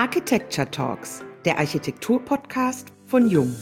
Architecture Talks, der Architektur-Podcast von Jung.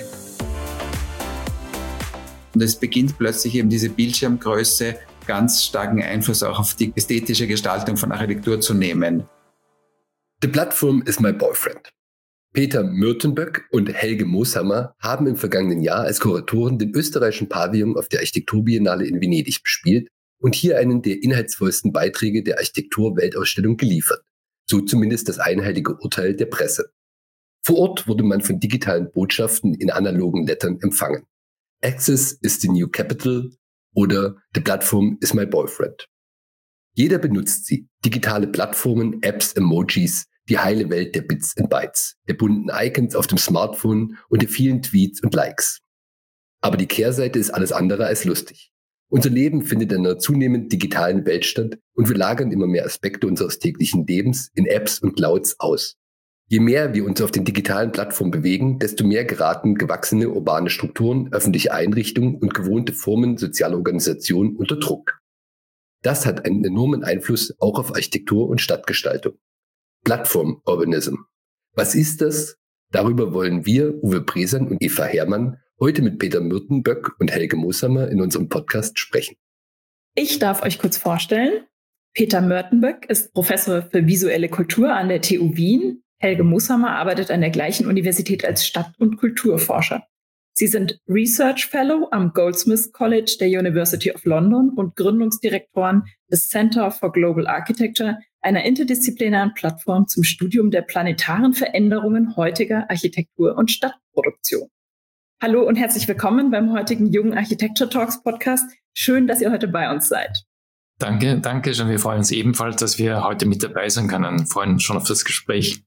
Und es beginnt plötzlich eben diese Bildschirmgröße ganz starken Einfluss auch auf die ästhetische Gestaltung von Architektur zu nehmen. The Platform is my boyfriend. Peter Mürtenböck und Helge Mooshammer haben im vergangenen Jahr als Kuratoren den österreichischen Pavillon auf der Architekturbiennale in Venedig bespielt und hier einen der inhaltsvollsten Beiträge der Architektur-Weltausstellung geliefert. So zumindest das einhellige Urteil der Presse. Vor Ort wurde man von digitalen Botschaften in analogen Lettern empfangen. Access is the new capital oder The Platform is my boyfriend. Jeder benutzt sie. Digitale Plattformen, Apps, Emojis, die heile Welt der Bits and Bytes, der bunten Icons auf dem Smartphone und der vielen Tweets und Likes. Aber die Kehrseite ist alles andere als lustig. Unser Leben findet in einer zunehmend digitalen Welt statt und wir lagern immer mehr Aspekte unseres täglichen Lebens in Apps und Clouds aus. Je mehr wir uns auf den digitalen Plattformen bewegen, desto mehr geraten gewachsene urbane Strukturen, öffentliche Einrichtungen und gewohnte Formen sozialer Organisation unter Druck. Das hat einen enormen Einfluss auch auf Architektur und Stadtgestaltung. Platform Urbanism. Was ist das? Darüber wollen wir, Uwe Bresan und Eva Herrmann, heute mit Peter Mürtenböck und Helge Mooshammer in unserem Podcast sprechen. Ich darf euch kurz vorstellen. Peter Mürtenböck ist Professor für visuelle Kultur an der TU Wien. Helge Mooshammer arbeitet an der gleichen Universität als Stadt- und Kulturforscher. Sie sind Research Fellow am Goldsmiths College der University of London und Gründungsdirektoren des Center for Global Architecture, einer interdisziplinären Plattform zum Studium der planetaren Veränderungen heutiger Architektur- und Stadtproduktion. Hallo und herzlich willkommen beim heutigen Jungen Architecture Talks Podcast. Schön, dass ihr heute bei uns seid. Danke schon. Wir freuen uns ebenfalls, dass wir heute mit dabei sein können. Wir freuen uns schon auf das Gespräch.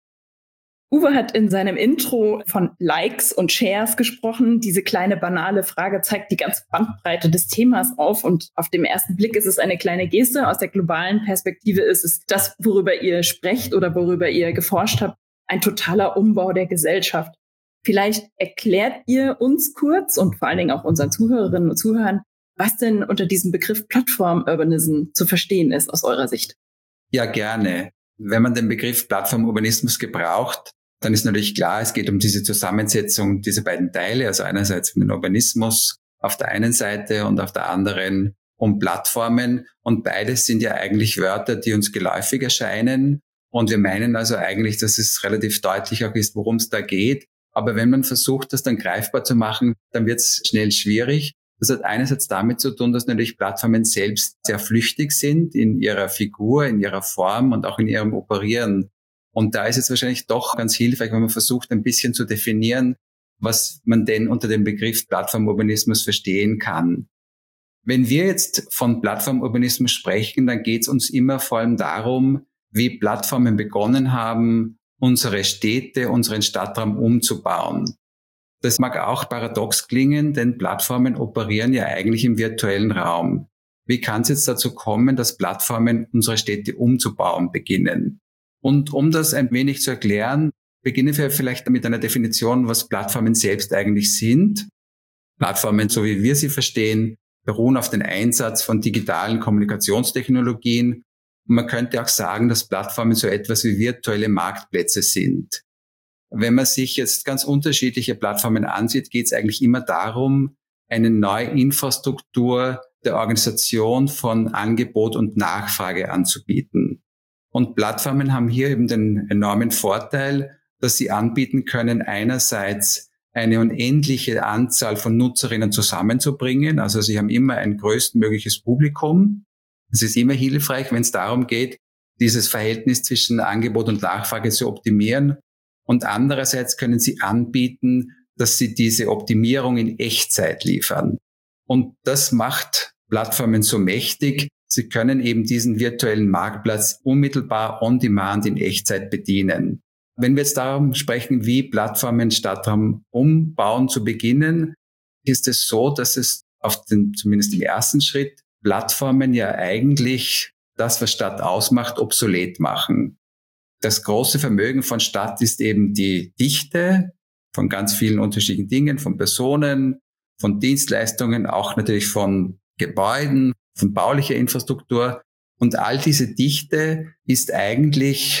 Uwe hat in seinem Intro von Likes und Shares gesprochen. Diese kleine banale Frage zeigt die ganze Bandbreite des Themas auf und auf den ersten Blick ist es eine kleine Geste. Aus der globalen Perspektive ist es das, worüber ihr sprecht oder worüber ihr geforscht habt, ein totaler Umbau der Gesellschaft. Vielleicht erklärt ihr uns kurz und vor allen Dingen auch unseren Zuhörerinnen und Zuhörern, was denn unter diesem Begriff Platform Urbanism zu verstehen ist aus eurer Sicht. Ja, gerne. Wenn man den Begriff Plattformurbanismus gebraucht, dann ist natürlich klar, es geht um diese Zusammensetzung dieser beiden Teile, also einerseits um den Urbanismus auf der einen Seite und auf der anderen um Plattformen. Und beides sind ja eigentlich Wörter, die uns geläufig erscheinen. Und wir meinen also eigentlich, dass es relativ deutlich auch ist, worum es da geht. Aber wenn man versucht, das dann greifbar zu machen, dann wird es schnell schwierig. Das hat einerseits damit zu tun, dass natürlich Plattformen selbst sehr flüchtig sind in ihrer Figur, in ihrer Form und auch in ihrem Operieren. Und da ist es wahrscheinlich doch ganz hilfreich, wenn man versucht, ein bisschen zu definieren, was man denn unter dem Begriff Plattformurbanismus verstehen kann. Wenn wir jetzt von Plattformurbanismus sprechen, dann geht es uns immer vor allem darum, wie Plattformen begonnen haben, unsere Städte, unseren Stadtraum umzubauen. Das mag auch paradox klingen, denn Plattformen operieren ja eigentlich im virtuellen Raum. Wie kann es jetzt dazu kommen, dass Plattformen unsere Städte umzubauen beginnen? Und um das ein wenig zu erklären, beginnen wir vielleicht mit einer Definition, was Plattformen selbst eigentlich sind. Plattformen, so wie wir sie verstehen, beruhen auf den Einsatz von digitalen Kommunikationstechnologien. Und man könnte auch sagen, dass Plattformen so etwas wie virtuelle Marktplätze sind. Wenn man sich jetzt ganz unterschiedliche Plattformen ansieht, geht es eigentlich immer darum, eine neue Infrastruktur der Organisation von Angebot und Nachfrage anzubieten. Und Plattformen haben hier eben den enormen Vorteil, dass sie anbieten können, einerseits eine unendliche Anzahl von Nutzerinnen zusammenzubringen. Also sie haben immer ein größtmögliches Publikum. Es ist immer hilfreich, wenn es darum geht, dieses Verhältnis zwischen Angebot und Nachfrage zu optimieren. Und andererseits können sie anbieten, dass sie diese Optimierung in Echtzeit liefern. Und das macht Plattformen so mächtig. Sie können eben diesen virtuellen Marktplatz unmittelbar on demand in Echtzeit bedienen. Wenn wir jetzt darum sprechen, wie Plattformen Stadtraum umbauen zu beginnen, ist es so, dass es zumindest im ersten Schritt, Plattformen ja eigentlich das, was Stadt ausmacht, obsolet machen. Das große Vermögen von Stadt ist eben die Dichte von ganz vielen unterschiedlichen Dingen, von Personen, von Dienstleistungen, auch natürlich von Gebäuden, von baulicher Infrastruktur. Und all diese Dichte ist eigentlich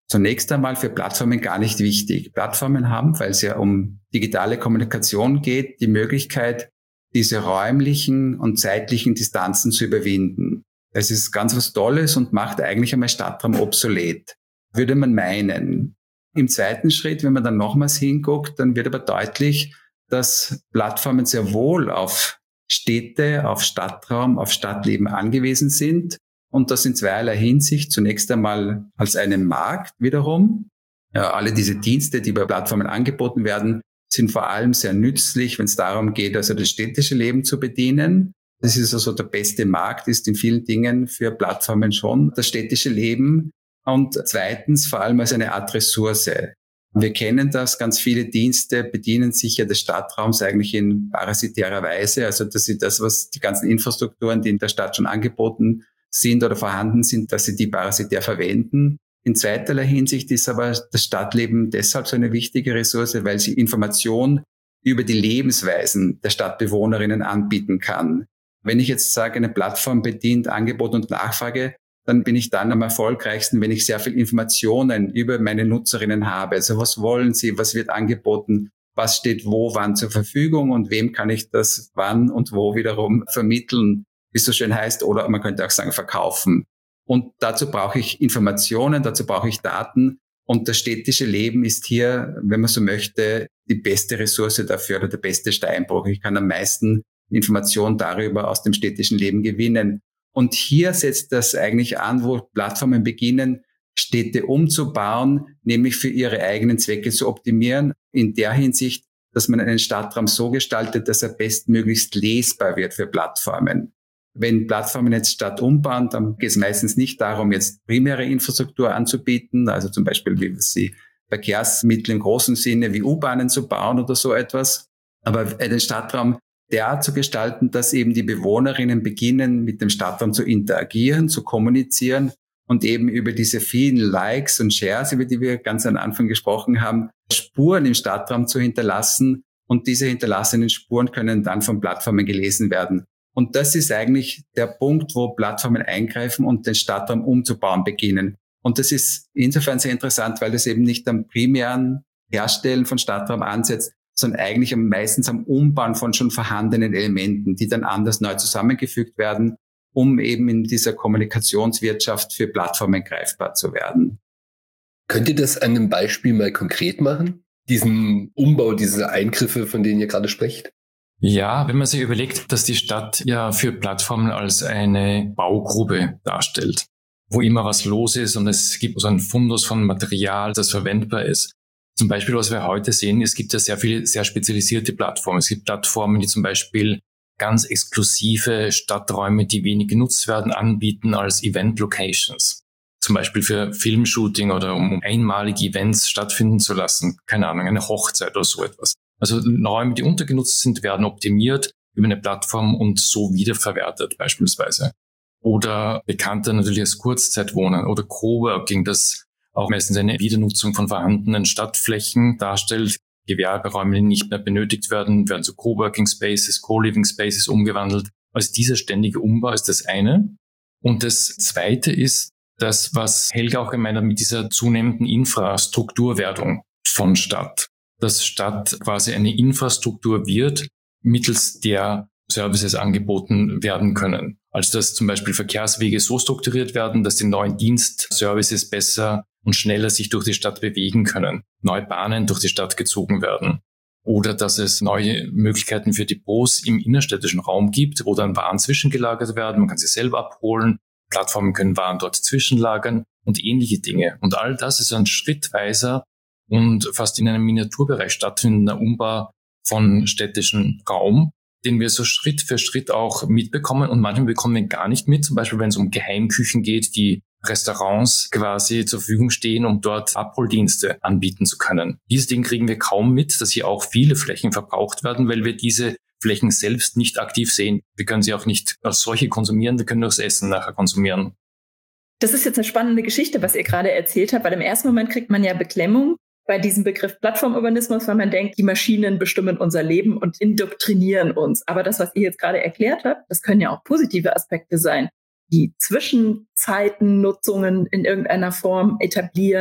zunächst einmal für Plattformen gar nicht wichtig. Plattformen haben, weil es ja um digitale Kommunikation geht, die Möglichkeit, diese räumlichen und zeitlichen Distanzen zu überwinden. Das ist ganz was Tolles und macht eigentlich einmal Stadtraum obsolet, würde man meinen. Im zweiten Schritt, wenn man dann nochmals hinguckt, dann wird aber deutlich, dass Plattformen sehr wohl auf Städte, auf Stadtraum, auf Stadtleben angewiesen sind und das in zweierlei Hinsicht. Zunächst einmal als einen Markt wiederum. Ja, alle diese Dienste, die bei Plattformen angeboten werden, sind vor allem sehr nützlich, wenn es darum geht, also das städtische Leben zu bedienen. Das ist also der beste Markt, ist in vielen Dingen für Plattformen schon das städtische Leben. Und zweitens vor allem als eine Art Ressource. Wir kennen das, ganz viele Dienste bedienen sich ja des Stadtraums eigentlich in parasitärer Weise. Also dass sie das, was die ganzen Infrastrukturen, die in der Stadt schon angeboten sind oder vorhanden sind, dass sie die parasitär verwenden. In zweiterlei Hinsicht ist aber das Stadtleben deshalb so eine wichtige Ressource, weil sie Information über die Lebensweisen der Stadtbewohnerinnen anbieten kann. Wenn ich jetzt sage, eine Plattform bedient Angebot und Nachfrage, dann bin ich dann am erfolgreichsten, wenn ich sehr viel Informationen über meine Nutzerinnen habe. Also was wollen sie, was wird angeboten, was steht wo, wann zur Verfügung und wem kann ich das wann und wo wiederum vermitteln, wie es so schön heißt, oder man könnte auch sagen verkaufen. Und dazu brauche ich Informationen, dazu brauche ich Daten und das städtische Leben ist hier, wenn man so möchte, die beste Ressource dafür oder der beste Steinbruch. Ich kann am meisten Informationen darüber aus dem städtischen Leben gewinnen. Und hier setzt das eigentlich an, wo Plattformen beginnen, Städte umzubauen, nämlich für ihre eigenen Zwecke zu optimieren, in der Hinsicht, dass man einen Stadtraum so gestaltet, dass er bestmöglichst lesbar wird für Plattformen. Wenn Plattformen jetzt Stadt umbauen, dann geht es meistens nicht darum, jetzt primäre Infrastruktur anzubieten, also zum Beispiel wie sie Verkehrsmittel im großen Sinne wie U-Bahnen zu bauen oder so etwas, aber den Stadtraum derart zu gestalten, dass eben die Bewohnerinnen beginnen, mit dem Stadtraum zu interagieren, zu kommunizieren und eben über diese vielen Likes und Shares, über die wir ganz am Anfang gesprochen haben, Spuren im Stadtraum zu hinterlassen. Und diese hinterlassenen Spuren können dann von Plattformen gelesen werden. Und das ist eigentlich der Punkt, wo Plattformen eingreifen und den Stadtraum umzubauen beginnen. Und das ist insofern sehr interessant, weil das eben nicht am primären Herstellen von Stadtraum ansetzt, sondern eigentlich meistens am Umbauen von schon vorhandenen Elementen, die dann anders neu zusammengefügt werden, um eben in dieser Kommunikationswirtschaft für Plattformen greifbar zu werden. Könnt ihr das an einem Beispiel mal konkret machen? Diesen Umbau, diese Eingriffe, von denen ihr gerade sprecht? Ja, wenn man sich überlegt, dass die Stadt ja für Plattformen als eine Baugrube darstellt, wo immer was los ist und es gibt so einen Fundus von Material, das verwendbar ist. Zum Beispiel, was wir heute sehen, es gibt ja sehr viele sehr spezialisierte Plattformen. Es gibt Plattformen, die zum Beispiel ganz exklusive Stadträume, die wenig genutzt werden, anbieten als Event-Locations. Zum Beispiel für Filmshooting oder um einmalige Events stattfinden zu lassen. Keine Ahnung, eine Hochzeit oder so etwas. Also Räume, die untergenutzt sind, werden optimiert über eine Plattform und so wiederverwertet beispielsweise. Oder bekannter natürlich als Kurzzeitwohnen oder Coworking, das auch meistens eine Wiedernutzung von vorhandenen Stadtflächen darstellt. Gewerberäume, die nicht mehr benötigt werden, werden zu Coworking Spaces, Co-Living Spaces umgewandelt. Also dieser ständige Umbau ist das eine. Und das zweite ist das, was Helga auch gemeint hat mit dieser zunehmenden Infrastrukturwerdung von Stadt. Dass Stadt quasi eine Infrastruktur wird, mittels der Services angeboten werden können. Also dass zum Beispiel Verkehrswege so strukturiert werden, dass die neuen Dienstservices besser und schneller sich durch die Stadt bewegen können. Neue Bahnen durch die Stadt gezogen werden. Oder dass es neue Möglichkeiten für Depots im innerstädtischen Raum gibt, wo dann Waren zwischengelagert werden. Man kann sie selber abholen. Plattformen können Waren dort zwischenlagern und ähnliche Dinge. Und all das ist ein schrittweiser und fast in einem Miniaturbereich stattfindender Umbau von städtischem Raum, den wir so Schritt für Schritt auch mitbekommen und manchmal bekommen wir gar nicht mit, zum Beispiel wenn es um Geheimküchen geht, die Restaurants quasi zur Verfügung stehen, um dort Abholdienste anbieten zu können. Dieses Ding kriegen wir kaum mit, dass hier auch viele Flächen verbraucht werden, weil wir diese Flächen selbst nicht aktiv sehen. Wir können sie auch nicht als solche konsumieren, wir können nur das Essen nachher konsumieren. Das ist jetzt eine spannende Geschichte, was ihr gerade erzählt habt, weil im ersten Moment kriegt man ja Beklemmung bei diesem Begriff Plattformurbanismus, weil man denkt, die Maschinen bestimmen unser Leben und indoktrinieren uns. Aber das, was ihr jetzt gerade erklärt habt, das können ja auch positive Aspekte sein, die Zwischenzeitennutzungen in irgendeiner Form etablieren,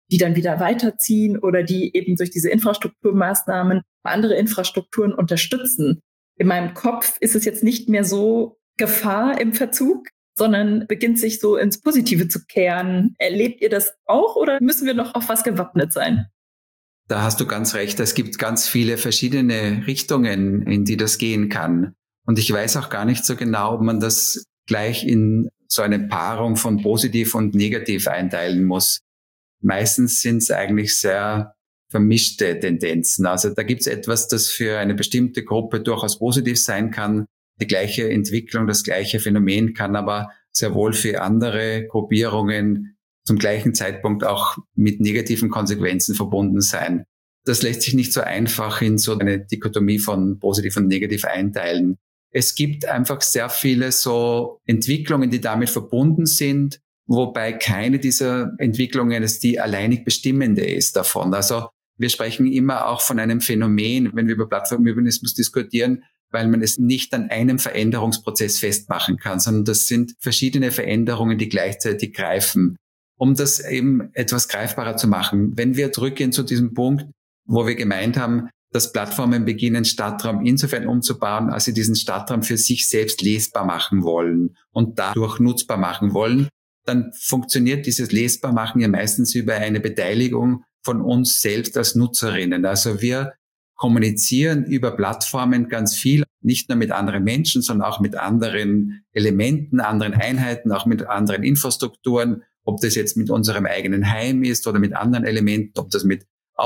die dann wieder weiterziehen oder die eben durch diese Infrastrukturmaßnahmen andere Infrastrukturen unterstützen. In meinem Kopf ist es jetzt nicht mehr so Gefahr im Verzug, sondern beginnt sich so ins Positive zu kehren. Erlebt ihr das auch oder müssen wir noch auf was gewappnet sein? Da hast du ganz recht. Es gibt ganz viele verschiedene Richtungen, in die das gehen kann. Und ich weiß auch gar nicht so genau, ob man das gleich in so eine Paarung von positiv und negativ einteilen muss. Meistens sind es eigentlich sehr vermischte Tendenzen. Also da gibt es etwas, das für eine bestimmte Gruppe durchaus positiv sein kann. Die gleiche Entwicklung, das gleiche Phänomen kann aber sehr wohl für andere Gruppierungen zum gleichen Zeitpunkt auch mit negativen Konsequenzen verbunden sein. Das lässt sich nicht so einfach in so eine Dichotomie von positiv und negativ einteilen. Es gibt einfach sehr viele so Entwicklungen, die damit verbunden sind, wobei keine dieser Entwicklungen es die alleinig bestimmende ist davon. Also wir sprechen immer auch von einem Phänomen, wenn wir über Plattformurbanismus diskutieren, weil man es nicht an einem Veränderungsprozess festmachen kann, sondern das sind verschiedene Veränderungen, die gleichzeitig greifen. Um das eben etwas greifbarer zu machen, wenn wir zurückgehen zu diesem Punkt, wo wir gemeint haben, dass Plattformen beginnen, Stadtraum insofern umzubauen, als sie diesen Stadtraum für sich selbst lesbar machen wollen und dadurch nutzbar machen wollen, dann funktioniert dieses Lesbarmachen ja meistens über eine Beteiligung von uns selbst als Nutzerinnen. Also wir kommunizieren über Plattformen ganz viel, nicht nur mit anderen Menschen, sondern auch mit anderen Elementen, anderen Einheiten, auch mit anderen Infrastrukturen, ob das jetzt mit unserem eigenen Heim ist oder mit anderen Elementen, ob das mit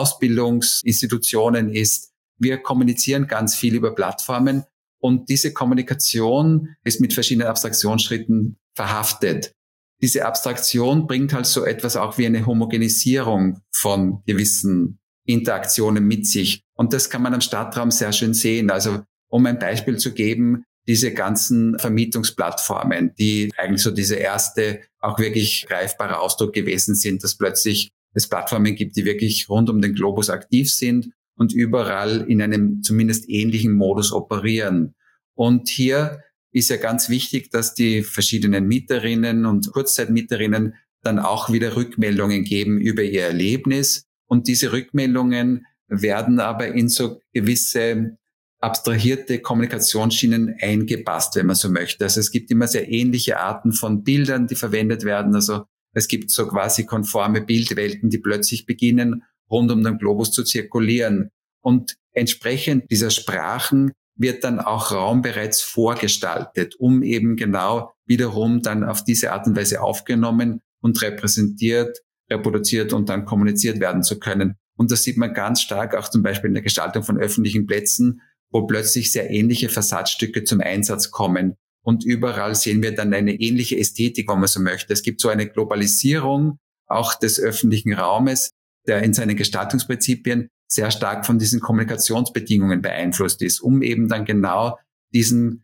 Ausbildungsinstitutionen ist. Wir kommunizieren ganz viel über Plattformen und diese Kommunikation ist mit verschiedenen Abstraktionsschritten verhaftet. Diese Abstraktion bringt halt so etwas auch wie eine Homogenisierung von gewissen Interaktionen mit sich. Und das kann man am Stadtraum sehr schön sehen. Also um ein Beispiel zu geben, diese ganzen Vermietungsplattformen, die eigentlich so diese erste auch wirklich greifbare Ausdruck gewesen sind, dass plötzlich es Plattformen gibt, die wirklich rund um den Globus aktiv sind und überall in einem zumindest ähnlichen Modus operieren. Und hier ist ja ganz wichtig, dass die verschiedenen Mieterinnen und Kurzzeitmieterinnen dann auch wieder Rückmeldungen geben über ihr Erlebnis. Und diese Rückmeldungen werden aber in so gewisse abstrahierte Kommunikationsschienen eingepasst, wenn man so möchte. Also es gibt immer sehr ähnliche Arten von Bildern, die verwendet werden. Also es gibt so quasi konforme Bildwelten, die plötzlich beginnen, rund um den Globus zu zirkulieren. Und entsprechend dieser Sprachen wird dann auch Raum bereits vorgestaltet, um eben genau wiederum dann auf diese Art und Weise aufgenommen und repräsentiert, reproduziert und dann kommuniziert werden zu können. Und das sieht man ganz stark auch zum Beispiel in der Gestaltung von öffentlichen Plätzen, wo plötzlich sehr ähnliche Fassadstücke zum Einsatz kommen. Und überall sehen wir dann eine ähnliche Ästhetik, wenn man so möchte. Es gibt so eine Globalisierung auch des öffentlichen Raumes, der in seinen Gestaltungsprinzipien sehr stark von diesen Kommunikationsbedingungen beeinflusst ist, um eben dann genau diesem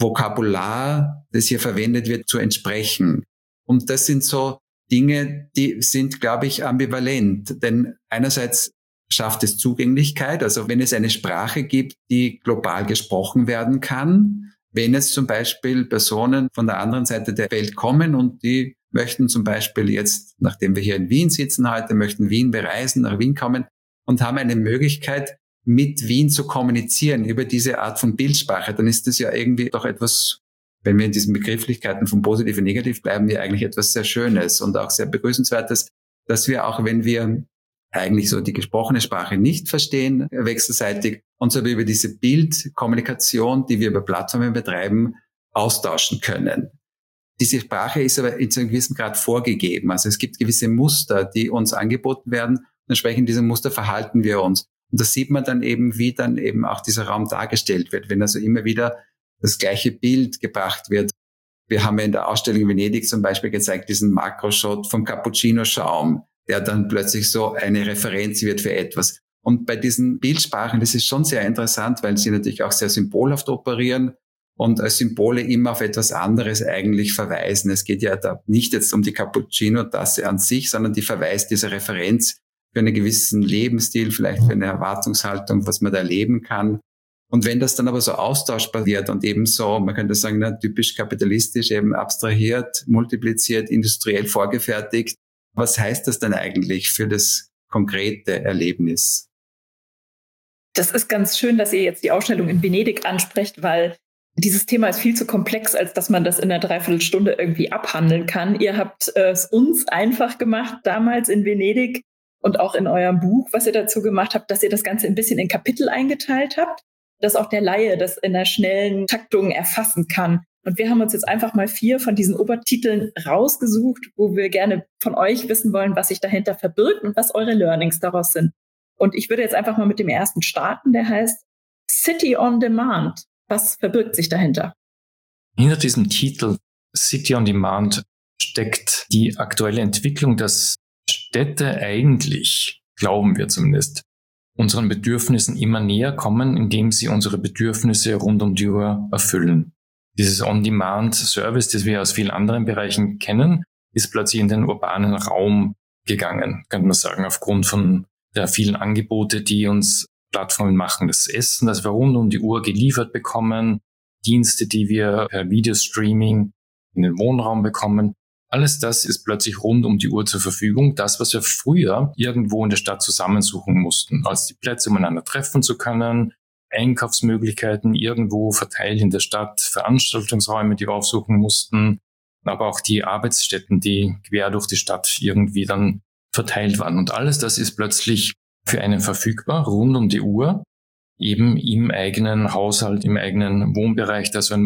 Vokabular, das hier verwendet wird, zu entsprechen. Und das sind so Dinge, die sind, glaube ich, ambivalent. Denn einerseits schafft es Zugänglichkeit, also wenn es eine Sprache gibt, die global gesprochen werden kann, wenn jetzt zum Beispiel Personen von der anderen Seite der Welt kommen und die möchten zum Beispiel jetzt, nachdem wir hier in Wien sitzen heute, möchten Wien bereisen, nach Wien kommen und haben eine Möglichkeit, mit Wien zu kommunizieren über diese Art von Bildsprache, dann ist das ja irgendwie doch etwas, wenn wir in diesen Begrifflichkeiten von positiv und negativ bleiben, ja eigentlich etwas sehr Schönes und auch sehr Begrüßenswertes, dass wir auch, wenn wir eigentlich so die gesprochene Sprache nicht verstehen, wechselseitig, uns aber über diese Bildkommunikation, die wir über Plattformen betreiben, austauschen können. Diese Sprache ist aber in einem gewissen Grad vorgegeben. Also es gibt gewisse Muster, die uns angeboten werden. Und entsprechend dieser Muster verhalten wir uns. Und das sieht man dann eben, wie dann eben auch dieser Raum dargestellt wird, wenn also immer wieder das gleiche Bild gebracht wird. Wir haben ja in der Ausstellung in Venedig zum Beispiel gezeigt, diesen Makroshot vom Cappuccino-Schaum, der dann plötzlich so eine Referenz wird für etwas. Und bei diesen Bildsprachen, das ist schon sehr interessant, weil sie natürlich auch sehr symbolhaft operieren und als Symbole immer auf etwas anderes eigentlich verweisen. Es geht ja da nicht jetzt um die Cappuccino-Tasse an sich, sondern die verweist diese Referenz für einen gewissen Lebensstil, vielleicht für eine Erwartungshaltung, was man da erleben kann. Und wenn das dann aber so austauschbar wird und eben so, man könnte sagen, typisch kapitalistisch, eben abstrahiert, multipliziert, industriell vorgefertigt, Was heißt das denn eigentlich für das konkrete Erlebnis? Das ist ganz schön, dass ihr jetzt die Ausstellung in Venedig ansprecht, weil dieses Thema ist viel zu komplex, als dass man das in einer Dreiviertelstunde irgendwie abhandeln kann. Ihr habt es uns einfach gemacht, damals in Venedig und auch in eurem Buch, was ihr dazu gemacht habt, dass ihr das Ganze ein bisschen in Kapitel eingeteilt habt, dass auch der Laie das in einer schnellen Taktung erfassen kann. Und wir haben uns jetzt einfach mal 4 von diesen Obertiteln rausgesucht, wo wir gerne von euch wissen wollen, was sich dahinter verbirgt und was eure Learnings daraus sind. Und ich würde jetzt einfach mal mit dem ersten starten, der heißt City on Demand. Was verbirgt sich dahinter? Hinter diesem Titel City on Demand steckt die aktuelle Entwicklung, dass Städte eigentlich, glauben wir zumindest, unseren Bedürfnissen immer näher kommen, indem sie unsere Bedürfnisse rund um die Uhr erfüllen. Dieses On-Demand-Service, das wir aus vielen anderen Bereichen kennen, ist plötzlich in den urbanen Raum gegangen, könnte man sagen, aufgrund von der vielen Angebote, die uns Plattformen machen. Das Essen, das wir rund um die Uhr geliefert bekommen, Dienste, die wir per Videostreaming in den Wohnraum bekommen. Alles das ist plötzlich rund um die Uhr zur Verfügung. Das, was wir früher irgendwo in der Stadt zusammensuchen mussten, als die Plätze, um einander treffen zu können, Einkaufsmöglichkeiten irgendwo verteilt in der Stadt, Veranstaltungsräume, die wir aufsuchen mussten, aber auch die Arbeitsstätten, die quer durch die Stadt irgendwie dann verteilt waren. Und alles das ist plötzlich für einen verfügbar, rund um die Uhr, eben im eigenen Haushalt, im eigenen Wohnbereich, das so ein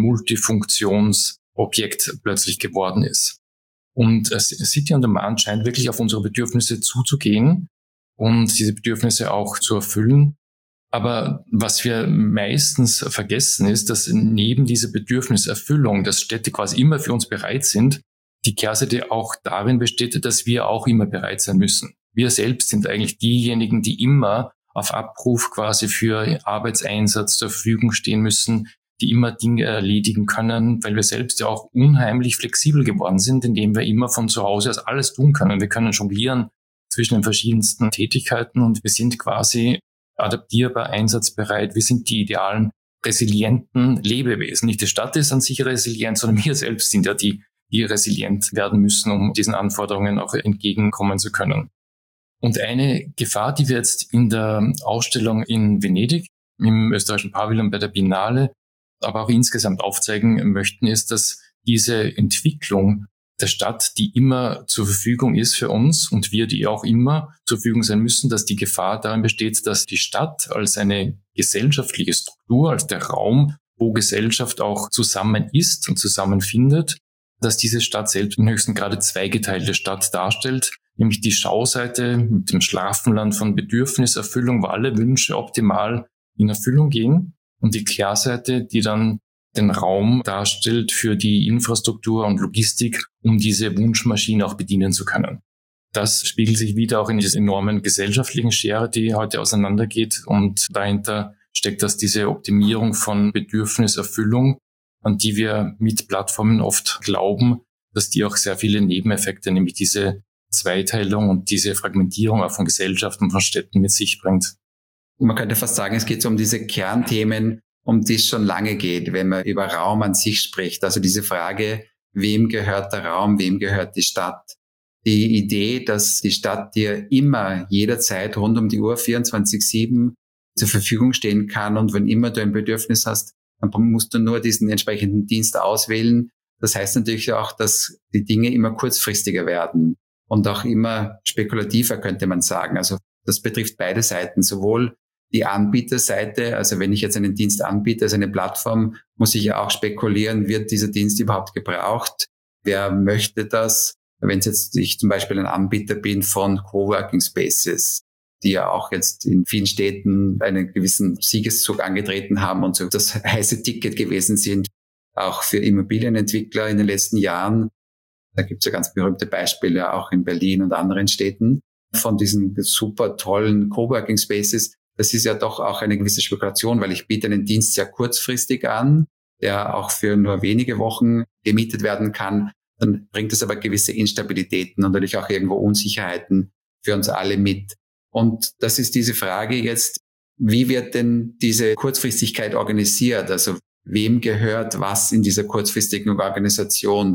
Multifunktionsobjekt plötzlich geworden ist. Und City on Demand scheint wirklich auf unsere Bedürfnisse zuzugehen und diese Bedürfnisse auch zu erfüllen. Aber was wir meistens vergessen ist, dass neben dieser Bedürfniserfüllung, dass Städte quasi immer für uns bereit sind, die Kehrseite auch darin besteht, dass wir auch immer bereit sein müssen. Wir selbst sind eigentlich diejenigen, die immer auf Abruf quasi für Arbeitseinsatz zur Verfügung stehen müssen, die immer Dinge erledigen können, weil wir selbst ja auch unheimlich flexibel geworden sind, indem wir immer von zu Hause aus alles tun können. Wir können jonglieren zwischen den verschiedensten Tätigkeiten und wir sind quasi adaptierbar, einsatzbereit. Wir sind die idealen, resilienten Lebewesen. Nicht die Stadt ist an sich resilient, sondern wir selbst sind ja die resilient werden müssen, um diesen Anforderungen auch entgegenkommen zu können. Und eine Gefahr, die wir jetzt in der Ausstellung in Venedig, im österreichischen Pavillon bei der Biennale, aber auch insgesamt aufzeigen möchten, ist, dass diese Entwicklung der Stadt, die immer zur Verfügung ist für uns und wir, die auch immer zur Verfügung sein müssen, dass die Gefahr darin besteht, dass die Stadt als eine gesellschaftliche Struktur, als der Raum, wo Gesellschaft auch zusammen ist und zusammenfindet, dass diese Stadt selbst im höchsten Grade zweigeteilte Stadt darstellt, nämlich die Schauseite mit dem Schlafenland von Bedürfniserfüllung, wo alle Wünsche optimal in Erfüllung gehen, und die Kehrseite, die dann den Raum darstellt für die Infrastruktur und Logistik, um diese Wunschmaschine auch bedienen zu können. Das spiegelt sich wieder auch in dieser enormen gesellschaftlichen Schere, die heute auseinandergeht, und dahinter steckt das diese Optimierung von Bedürfniserfüllung, an die wir mit Plattformen oft glauben, dass die auch sehr viele Nebeneffekte, nämlich diese Zweiteilung und diese Fragmentierung auch von Gesellschaften und von Städten mit sich bringt. Man könnte fast sagen, es geht so um diese Kernthemen, um die es schon lange geht, wenn man über Raum an sich spricht. Also diese Frage, wem gehört der Raum, wem gehört die Stadt? Die Idee, dass die Stadt dir immer, jederzeit, rund um die Uhr, 24/7 zur Verfügung stehen kann, und wenn immer du ein Bedürfnis hast, dann musst du nur diesen entsprechenden Dienst auswählen. Das heißt natürlich auch, dass die Dinge immer kurzfristiger werden und auch immer spekulativer, könnte man sagen. Also das betrifft beide Seiten, sowohl die Anbieterseite, also wenn ich jetzt einen Dienst anbiete, also eine Plattform, muss ich ja auch spekulieren, wird dieser Dienst überhaupt gebraucht? Wer möchte das? Wenn jetzt ich zum Beispiel ein Anbieter bin von Coworking Spaces, die ja auch jetzt in vielen Städten einen gewissen Siegeszug angetreten haben und so das heiße Ticket gewesen sind, auch für Immobilienentwickler in den letzten Jahren. Da gibt es ja ganz berühmte Beispiele, auch in Berlin und anderen Städten, von diesen super tollen Coworking Spaces. Das ist ja doch auch eine gewisse Spekulation, weil ich biete einen Dienst sehr kurzfristig an, der auch für nur wenige Wochen gemietet werden kann. Dann bringt es aber gewisse Instabilitäten und natürlich auch irgendwo Unsicherheiten für uns alle mit. Und das ist diese Frage jetzt, wie wird denn diese Kurzfristigkeit organisiert? Also wem gehört was in dieser kurzfristigen Organisation?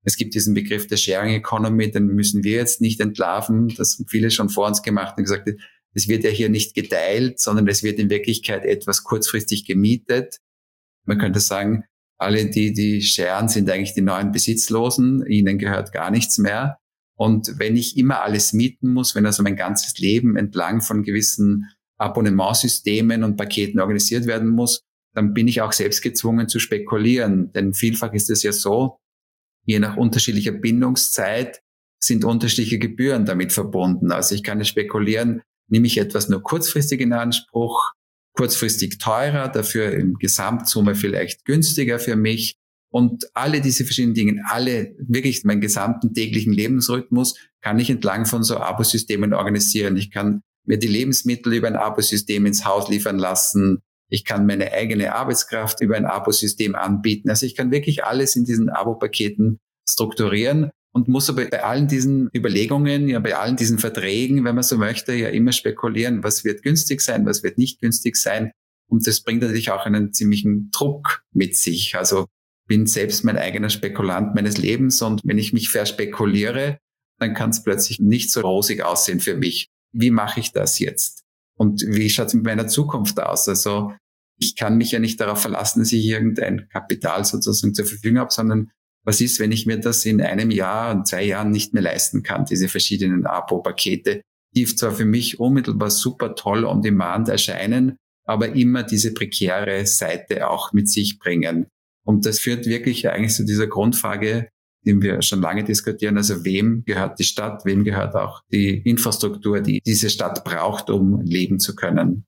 Es gibt diesen Begriff der Sharing Economy, den müssen wir jetzt nicht entlarven. Das haben viele schon vor uns gemacht und gesagt, es wird ja hier nicht geteilt, sondern es wird in Wirklichkeit etwas kurzfristig gemietet. Man könnte sagen, alle, die sharen, sind eigentlich die neuen Besitzlosen. Ihnen gehört gar nichts mehr. Und wenn ich immer alles mieten muss, wenn also mein ganzes Leben entlang von gewissen Abonnementsystemen und Paketen organisiert werden muss, dann bin ich auch selbst gezwungen zu spekulieren. Denn vielfach ist es ja so, je nach unterschiedlicher Bindungszeit sind unterschiedliche Gebühren damit verbunden. Also ich kann spekulieren, nehme ich etwas nur kurzfristig in Anspruch, kurzfristig teurer, dafür im Gesamtsumme vielleicht günstiger für mich. Und alle diese verschiedenen Dinge, alle wirklich meinen gesamten täglichen Lebensrhythmus kann ich entlang von so Abosystemen organisieren. Ich kann mir die Lebensmittel über ein Abosystem ins Haus liefern lassen. Ich kann meine eigene Arbeitskraft über ein Abosystem anbieten. Also ich kann wirklich alles in diesen Abo-Paketen strukturieren und muss aber bei allen diesen Überlegungen, ja bei allen diesen Verträgen, wenn man so möchte, ja immer spekulieren, was wird günstig sein, was wird nicht günstig sein. Und das bringt natürlich auch einen ziemlichen Druck mit sich. Also bin selbst mein eigener Spekulant meines Lebens und wenn ich mich verspekuliere, dann kann es plötzlich nicht so rosig aussehen für mich. Wie mache ich das jetzt? Und wie schaut es mit meiner Zukunft aus? Also ich kann mich ja nicht darauf verlassen, dass ich irgendein Kapital sozusagen zur Verfügung habe, sondern was ist, wenn ich mir das in einem Jahr und 2 Jahren nicht mehr leisten kann, diese verschiedenen Abo-Pakete, die zwar für mich unmittelbar super toll on demand erscheinen, aber immer diese prekäre Seite auch mit sich bringen. Und das führt wirklich eigentlich zu dieser Grundfrage, die wir schon lange diskutieren, also wem gehört die Stadt, wem gehört auch die Infrastruktur, die diese Stadt braucht, um leben zu können.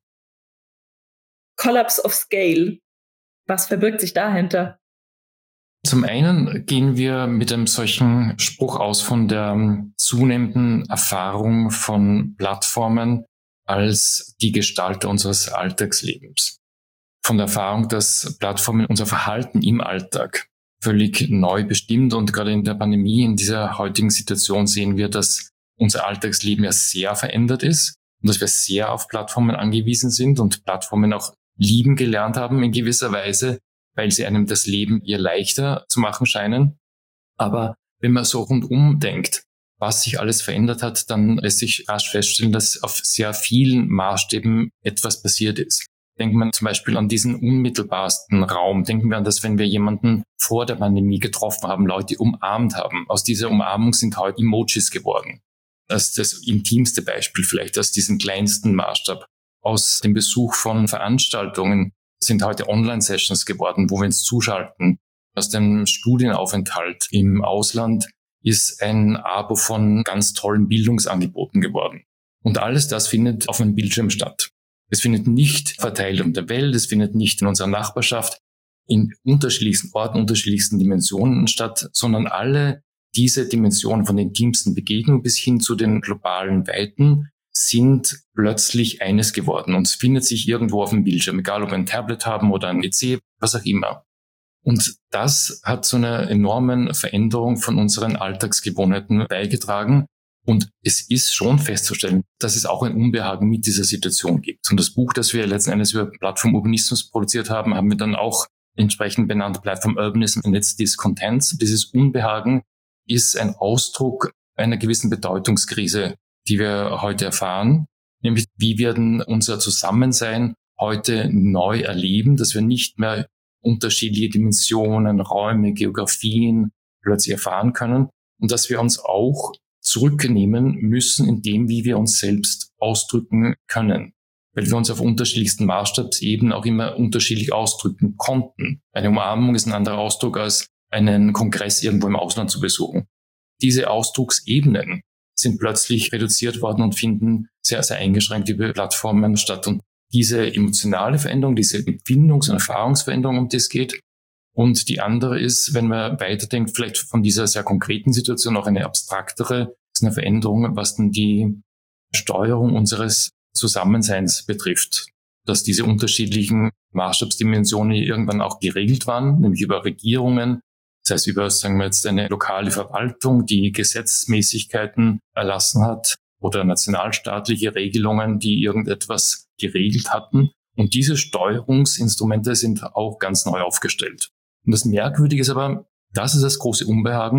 Collapse of Scale. Was verbirgt sich dahinter? Zum einen gehen wir mit einem solchen Spruch aus von der zunehmenden Erfahrung von Plattformen als die Gestalter unseres Alltagslebens. Von der Erfahrung, dass Plattformen unser Verhalten im Alltag völlig neu bestimmt und gerade in der Pandemie, in dieser heutigen Situation sehen wir, dass unser Alltagsleben ja sehr verändert ist und dass wir sehr auf Plattformen angewiesen sind und Plattformen auch lieben gelernt haben in gewisser Weise, weil sie einem das Leben ihr leichter zu machen scheinen. Aber wenn man so rundum denkt, was sich alles verändert hat, dann lässt sich rasch feststellen, dass auf sehr vielen Maßstäben etwas passiert ist. Denkt man zum Beispiel an diesen unmittelbarsten Raum. Denken wir an das, wenn wir jemanden vor der Pandemie getroffen haben, Leute umarmt haben. Aus dieser Umarmung sind heute Emojis geworden. Das ist das intimste Beispiel vielleicht aus diesem kleinsten Maßstab. Aus dem Besuch von Veranstaltungen sind heute Online-Sessions geworden, wo wir uns zuschalten. Aus dem Studienaufenthalt im Ausland ist ein Abo von ganz tollen Bildungsangeboten geworden. Und alles das findet auf einem Bildschirm statt. Es findet nicht verteilt um der Welt, es findet nicht in unserer Nachbarschaft, in unterschiedlichsten Orten, unterschiedlichsten Dimensionen statt, sondern alle diese Dimensionen von den intimsten Begegnungen bis hin zu den globalen Weiten sind plötzlich eines geworden und es findet sich irgendwo auf dem Bildschirm, egal ob wir ein Tablet haben oder ein PC, was auch immer. Und das hat zu einer enormen Veränderung von unseren Alltagsgewohnheiten beigetragen. Und es ist schon festzustellen, dass es auch ein Unbehagen mit dieser Situation gibt. Und das Buch, das wir letzten Endes über Plattform-Urbanismus produziert haben, haben wir dann auch entsprechend benannt, Plattform-Urbanism and its Discontents. Dieses Unbehagen ist ein Ausdruck einer gewissen Bedeutungskrise, die wir heute erfahren. Nämlich, wie wir unser Zusammensein heute neu erleben, dass wir nicht mehr unterschiedliche Dimensionen, Räume, Geografien plötzlich erfahren können und dass wir uns auch zurücknehmen müssen in dem, wie wir uns selbst ausdrücken können. Weil wir uns auf unterschiedlichsten Maßstabsebenen auch immer unterschiedlich ausdrücken konnten. Eine Umarmung ist ein anderer Ausdruck als einen Kongress irgendwo im Ausland zu besuchen. Diese Ausdrucksebenen sind plötzlich reduziert worden und finden sehr, sehr eingeschränkt über Plattformen statt. Und diese emotionale Veränderung, diese Empfindungs- und Erfahrungsveränderung, um die es geht. Und die andere ist, wenn man weiterdenkt, vielleicht von dieser sehr konkreten Situation auch eine abstraktere, ist eine Veränderung, was denn die Steuerung unseres Zusammenseins betrifft. Dass diese unterschiedlichen Maßstabsdimensionen irgendwann auch geregelt waren, nämlich über Regierungen, das heißt über, sagen wir jetzt, eine lokale Verwaltung, die Gesetzmäßigkeiten erlassen hat oder nationalstaatliche Regelungen, die irgendetwas geregelt hatten. Und diese Steuerungsinstrumente sind auch ganz neu aufgestellt. Und das Merkwürdige ist aber, das ist das große Unbehagen,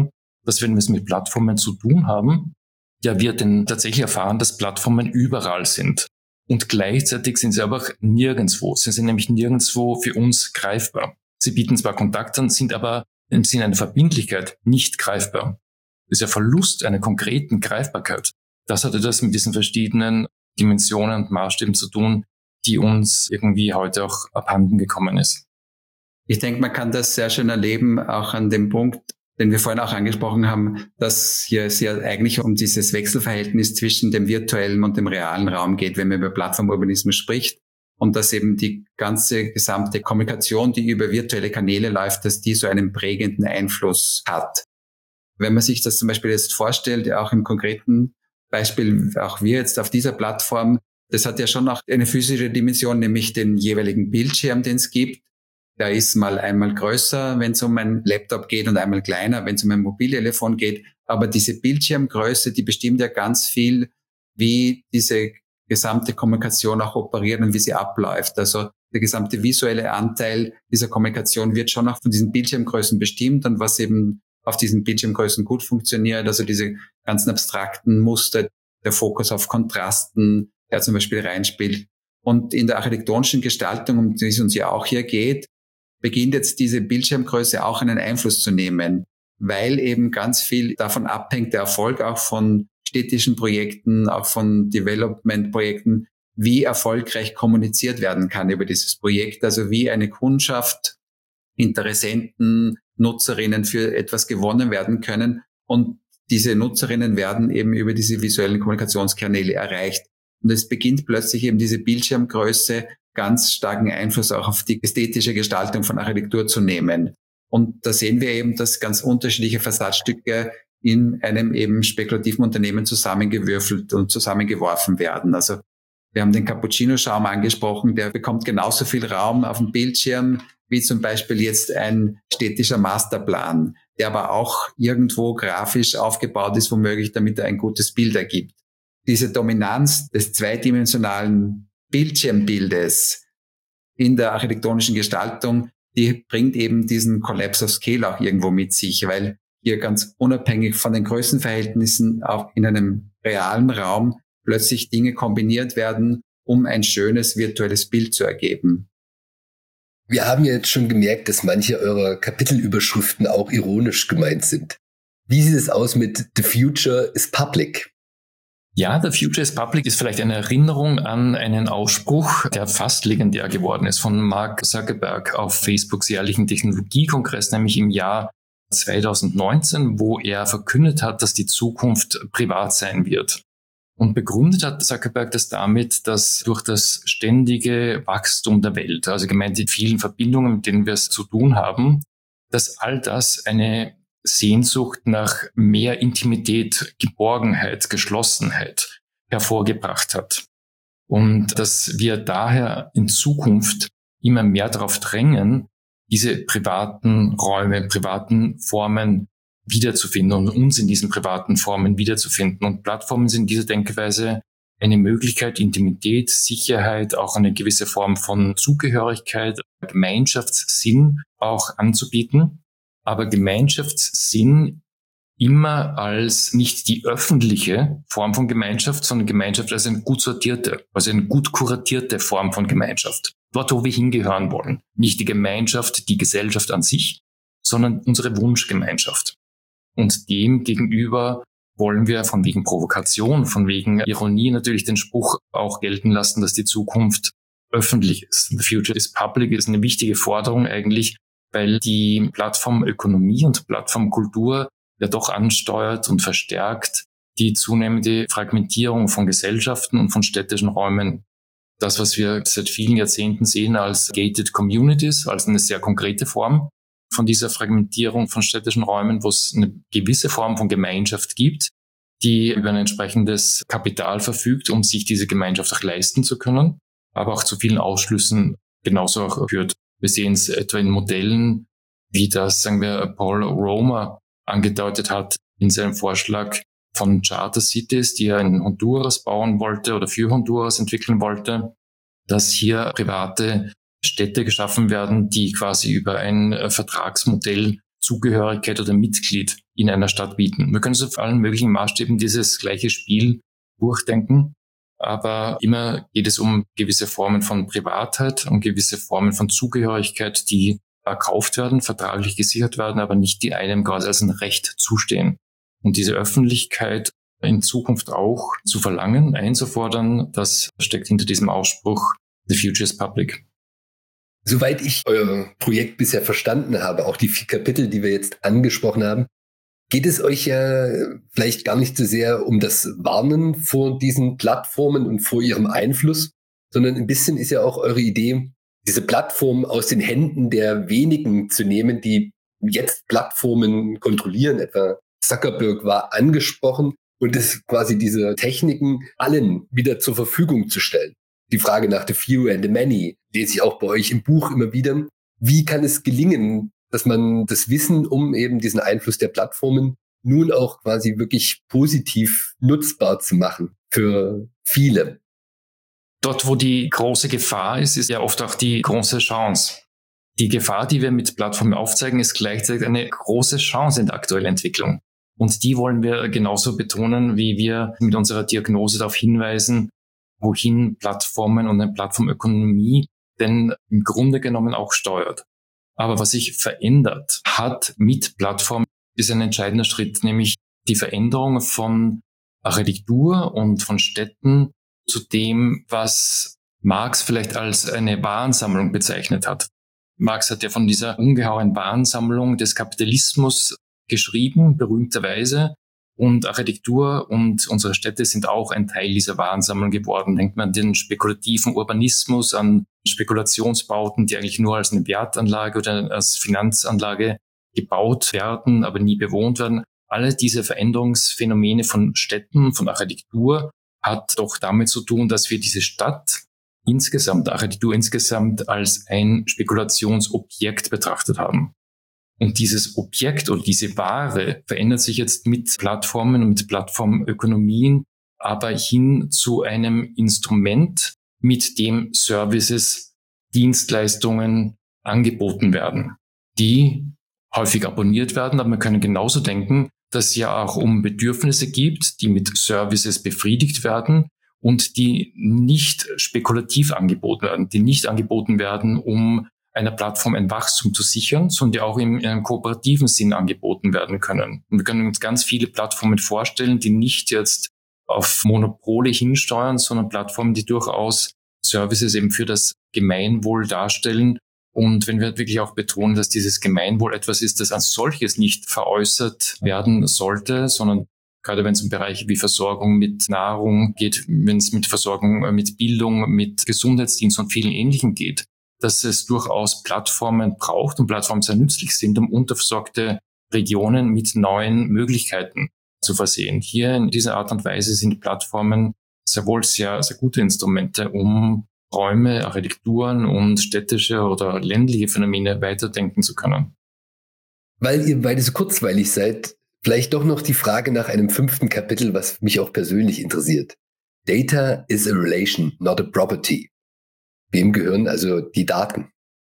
dass wenn wir es mit Plattformen zu tun haben, ja, wir denn tatsächlich erfahren, dass Plattformen überall sind. Und gleichzeitig sind sie aber auch nirgendwo. Sie sind nämlich nirgendwo für uns greifbar. Sie bieten zwar Kontakt an, sind aber im Sinne einer Verbindlichkeit nicht greifbar. Dieser Verlust einer konkreten Greifbarkeit, das hatte das mit diesen verschiedenen Dimensionen und Maßstäben zu tun, die uns irgendwie heute auch abhanden gekommen ist. Ich denke, man kann das sehr schön erleben, auch an dem Punkt, den wir vorhin auch angesprochen haben, dass hier es ja eigentlich um dieses Wechselverhältnis zwischen dem virtuellen und dem realen Raum geht, wenn man über Plattformurbanismus spricht. Und dass eben die ganze gesamte Kommunikation, die über virtuelle Kanäle läuft, dass die so einen prägenden Einfluss hat. Wenn man sich das zum Beispiel jetzt vorstellt, auch im konkreten Beispiel, auch wir jetzt auf dieser Plattform, das hat ja schon auch eine physische Dimension, nämlich den jeweiligen Bildschirm, den es gibt. Der ist einmal größer, wenn es um ein Laptop geht, und einmal kleiner, wenn es um ein Mobiltelefon geht. Aber diese Bildschirmgröße, die bestimmt ja ganz viel, wie diese gesamte Kommunikation auch operiert und wie sie abläuft. Also der gesamte visuelle Anteil dieser Kommunikation wird schon auch von diesen Bildschirmgrößen bestimmt, und was eben auf diesen Bildschirmgrößen gut funktioniert, also diese ganzen abstrakten Muster, der Fokus auf Kontrasten, der zum Beispiel reinspielt. Und in der architektonischen Gestaltung, um die es uns ja auch hier geht, beginnt jetzt diese Bildschirmgröße auch einen Einfluss zu nehmen, weil eben ganz viel davon abhängt, der Erfolg auch von städtischen Projekten, auch von Development-Projekten, wie erfolgreich kommuniziert werden kann über dieses Projekt, also wie eine Kundschaft, Interessenten, Nutzerinnen für etwas gewonnen werden können, und diese Nutzerinnen werden eben über diese visuellen Kommunikationskanäle erreicht. Und es beginnt plötzlich eben diese Bildschirmgröße ganz starken Einfluss auch auf die ästhetische Gestaltung von Architektur zu nehmen. Und da sehen wir eben, dass ganz unterschiedliche Fassadstücke in einem eben spekulativen Unternehmen zusammengewürfelt und zusammengeworfen werden. Also wir haben den Cappuccino-Schaum angesprochen, der bekommt genauso viel Raum auf dem Bildschirm wie zum Beispiel jetzt ein städtischer Masterplan, der aber auch irgendwo grafisch aufgebaut ist, womöglich damit er ein gutes Bild ergibt. Diese Dominanz des zweidimensionalen Bildschirmbildes in der architektonischen Gestaltung, die bringt eben diesen Collapse of Scale auch irgendwo mit sich, weil hier ganz unabhängig von den Größenverhältnissen auch in einem realen Raum plötzlich Dinge kombiniert werden, um ein schönes virtuelles Bild zu ergeben. Wir haben ja jetzt schon gemerkt, dass manche eurer Kapitelüberschriften auch ironisch gemeint sind. Wie sieht es aus mit The Future is Public? Ja, The Future is Public ist vielleicht eine Erinnerung an einen Ausspruch, der fast legendär geworden ist, von Mark Zuckerberg auf Facebooks jährlichen Technologiekongress, nämlich im Jahr 2019, wo er verkündet hat, dass die Zukunft privat sein wird. Und begründet hat Zuckerberg das damit, dass durch das ständige Wachstum der Welt, also gemeint die vielen Verbindungen, mit denen wir es zu tun haben, dass all das eine Sehnsucht nach mehr Intimität, Geborgenheit, Geschlossenheit hervorgebracht hat. Und dass wir daher in Zukunft immer mehr darauf drängen, diese privaten Räume, privaten Formen wiederzufinden und uns in diesen privaten Formen wiederzufinden. Und Plattformen sind in dieser Denkweise eine Möglichkeit, Intimität, Sicherheit, auch eine gewisse Form von Zugehörigkeit, Gemeinschaftssinn auch anzubieten. Aber Gemeinschaftssinn immer als nicht die öffentliche Form von Gemeinschaft, sondern Gemeinschaft als eine gut sortierte, also eine gut kuratierte Form von Gemeinschaft. Dort, wo wir hingehören wollen. Nicht die Gemeinschaft, die Gesellschaft an sich, sondern unsere Wunschgemeinschaft. Und dem gegenüber wollen wir von wegen Provokation, von wegen Ironie natürlich den Spruch auch gelten lassen, dass die Zukunft öffentlich ist. The Future is Public ist eine wichtige Forderung eigentlich, weil die Plattformökonomie und Plattformkultur ja doch ansteuert und verstärkt die zunehmende Fragmentierung von Gesellschaften und von städtischen Räumen. Das, was wir seit vielen Jahrzehnten sehen als gated communities, als eine sehr konkrete Form von dieser Fragmentierung von städtischen Räumen, wo es eine gewisse Form von Gemeinschaft gibt, die über ein entsprechendes Kapital verfügt, um sich diese Gemeinschaft auch leisten zu können, aber auch zu vielen Ausschlüssen genauso auch führt. Wir sehen es etwa in Modellen, wie das, sagen wir, Paul Romer angedeutet hat in seinem Vorschlag von Charter Cities, die er in Honduras bauen wollte oder für Honduras entwickeln wollte, dass hier private Städte geschaffen werden, die quasi über ein Vertragsmodell Zugehörigkeit oder Mitglied in einer Stadt bieten. Wir können so auf allen möglichen Maßstäben dieses gleiche Spiel durchdenken, aber immer geht es um gewisse Formen von Privatheit und gewisse Formen von Zugehörigkeit, die erkauft werden, vertraglich gesichert werden, aber nicht die einem quasi als ein Recht zustehen. Und diese Öffentlichkeit in Zukunft auch zu verlangen, einzufordern, das steckt hinter diesem Ausspruch, the future is public. Soweit ich euer Projekt bisher verstanden habe, auch die 4 Kapitel, die wir jetzt angesprochen haben, geht es euch ja vielleicht gar nicht so sehr um das Warnen vor diesen Plattformen und vor ihrem Einfluss, sondern ein bisschen ist ja auch eure Idee, diese Plattformen aus den Händen der wenigen zu nehmen, die jetzt Plattformen kontrollieren. Etwa Zuckerberg war angesprochen und es quasi diese Techniken allen wieder zur Verfügung zu stellen. Die Frage nach the few and the many lese ich auch bei euch im Buch immer wieder. Wie kann es gelingen, dass man das Wissen um eben diesen Einfluss der Plattformen nun auch quasi wirklich positiv nutzbar zu machen für viele? Dort, wo die große Gefahr ist, ist ja oft auch die große Chance. Die Gefahr, die wir mit Plattformen aufzeigen, ist gleichzeitig eine große Chance in der aktuellen Entwicklung. Und die wollen wir genauso betonen, wie wir mit unserer Diagnose darauf hinweisen, wohin Plattformen und eine Plattformökonomie denn im Grunde genommen auch steuert. Aber was sich verändert hat mit Plattformen, ist ein entscheidender Schritt, nämlich die Veränderung von Architektur und von Städten zu dem, was Marx vielleicht als eine Warensammlung bezeichnet hat. Marx hat ja von dieser ungeheuren Warensammlung des Kapitalismus geschrieben, berühmterweise. Und Architektur und unsere Städte sind auch ein Teil dieser Warensammlung geworden. Denkt man an den spekulativen Urbanismus, an Spekulationsbauten, die eigentlich nur als eine Wertanlage oder als Finanzanlage gebaut werden, aber nie bewohnt werden. Alle diese Veränderungsphänomene von Städten, von Architektur, hat doch damit zu tun, dass wir diese Stadt insgesamt, Architektur insgesamt als ein Spekulationsobjekt betrachtet haben. Und dieses Objekt oder diese Ware verändert sich jetzt mit Plattformen und mit Plattformökonomien, aber hin zu einem Instrument, mit dem Services, Dienstleistungen angeboten werden, die häufig abonniert werden. Aber wir können genauso denken, dass es ja auch um Bedürfnisse gibt, die mit Services befriedigt werden und die nicht spekulativ angeboten werden, die nicht angeboten werden, um einer Plattform ein Wachstum zu sichern, sondern die auch in einem kooperativen Sinn angeboten werden können. Und wir können uns ganz viele Plattformen vorstellen, die nicht jetzt auf Monopole hinsteuern, sondern Plattformen, die durchaus Services eben für das Gemeinwohl darstellen. Und wenn wir wirklich auch betonen, dass dieses Gemeinwohl etwas ist, das als solches nicht veräußert werden sollte, sondern gerade wenn es um Bereiche wie Versorgung mit Nahrung geht, wenn es mit Versorgung mit Bildung, mit Gesundheitsdienst und vielen Ähnlichen geht, dass es durchaus Plattformen braucht und Plattformen sehr nützlich sind, um unterversorgte Regionen mit neuen Möglichkeiten zu versehen. Hier in dieser Art und Weise sind Plattformen sehr wohl sehr, sehr gute Instrumente, um Räume, Architekturen und städtische oder ländliche Phänomene weiterdenken zu können. Weil ihr beide so kurzweilig seid, vielleicht doch noch die Frage nach einem 5. Kapitel, was mich auch persönlich interessiert. Data is a relation, not a property. Wem gehören also die Daten?